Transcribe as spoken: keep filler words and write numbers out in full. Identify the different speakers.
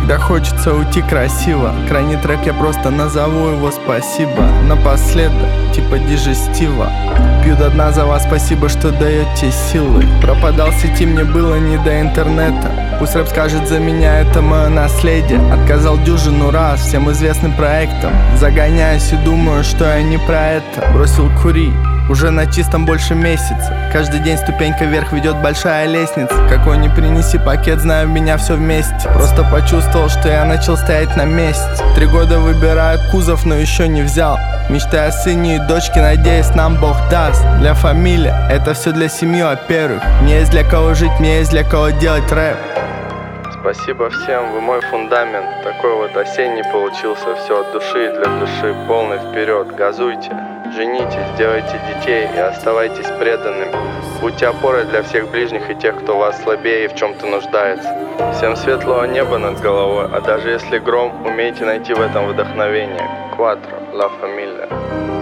Speaker 1: Когда хочется уйти красиво, крайний трек я просто назову его «Спасибо». Напоследок, типа дижестива. Пью до дна за вас, спасибо, что даете силы. Пропадал в сети, мне было не до интернета. Пусть рэп скажет за меня, это мое наследие. Отказал дюжину раз всем известным проектам. Загоняюсь и думаю, что я не про это. Бросил курить, уже на чистом больше месяца. Каждый день ступенька вверх ведет большая лестница. Какой не принеси пакет, знаю, в меня все вместе. Просто почувствовал, что я начал стоять на месте. Три года выбираю кузов, но еще не взял. Мечтаю о сыне и дочке, надеюсь, нам Бог даст. Для фамилии, это все для семьи, во-первых. Мне есть для кого жить, мне есть для кого делать рэп. Спасибо всем, вы мой фундамент. Такой вот осенний получился. Все от души и для души, полный вперед. Газуйте, женитесь, делайте детей и оставайтесь преданными. Будьте опорой для всех ближних и тех, кто вас слабее и в чем-то нуждается. Всем светлого неба над головой, а даже если гром, умейте найти в этом вдохновение. Quattro, La Familia.